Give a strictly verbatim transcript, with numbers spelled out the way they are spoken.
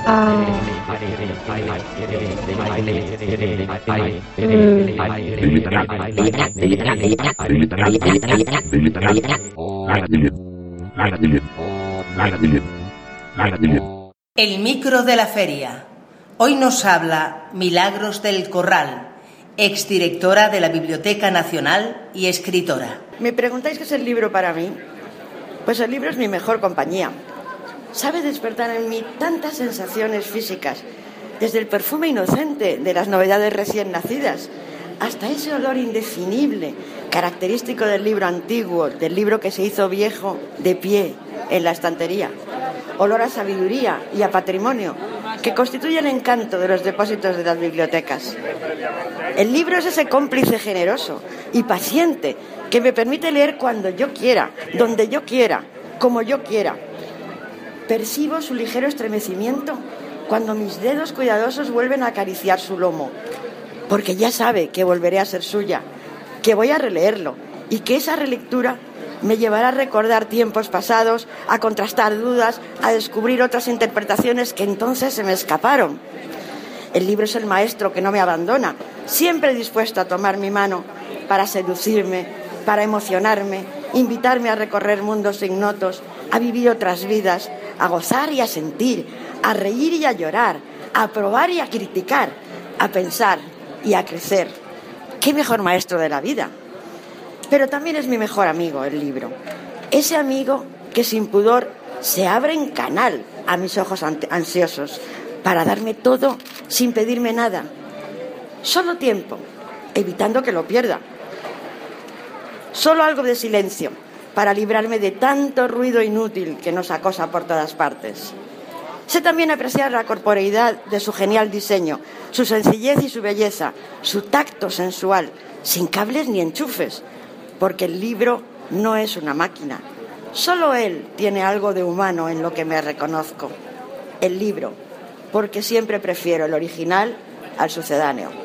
Ah. El micro de la feria. Hoy nos habla Milagros del Corral, exdirectora de la Biblioteca Nacional y escritora. ¿Me preguntáis qué es el libro para mí? Pues el libro es mi mejor compañía. Sabe despertar en mí tantas sensaciones físicas, desde el perfume inocente de las novedades recién nacidas, hasta ese olor indefinible, característico del libro antiguo, del libro que se hizo viejo de pie en la estantería. Olor a sabiduría y a patrimonio, que constituye el encanto de los depósitos de las bibliotecas. El libro es ese cómplice generoso y paciente que me permite leer cuando yo quiera, donde yo quiera, como yo quiera. Percibo su ligero estremecimiento cuando mis dedos cuidadosos vuelven a acariciar su lomo, porque ya sabe que volveré a ser suya, que voy a releerlo y que esa relectura me llevará a recordar tiempos pasados, a contrastar dudas, a descubrir otras interpretaciones que entonces se me escaparon. El libro es el maestro que no me abandona, siempre dispuesto a tomar mi mano para seducirme, para emocionarme, invitarme a recorrer mundos ignotos, a vivir otras vidas, a gozar y a sentir, a reír y a llorar, a probar y a criticar, a pensar y a crecer. ¿Qué mejor maestro de la vida? Pero también es mi mejor amigo, el libro. Ese amigo que sin pudor se abre en canal a mis ojos ansiosos para darme todo sin pedirme nada. Solo tiempo, evitando que lo pierda. Solo algo de silencio para librarme de tanto ruido inútil que nos acosa por todas partes. Sé también apreciar la corporeidad de su genial diseño, su sencillez y su belleza, su tacto sensual, sin cables ni enchufes, porque el libro no es una máquina. Solo él tiene algo de humano en lo que me reconozco. El libro, porque siempre prefiero el original al sucedáneo.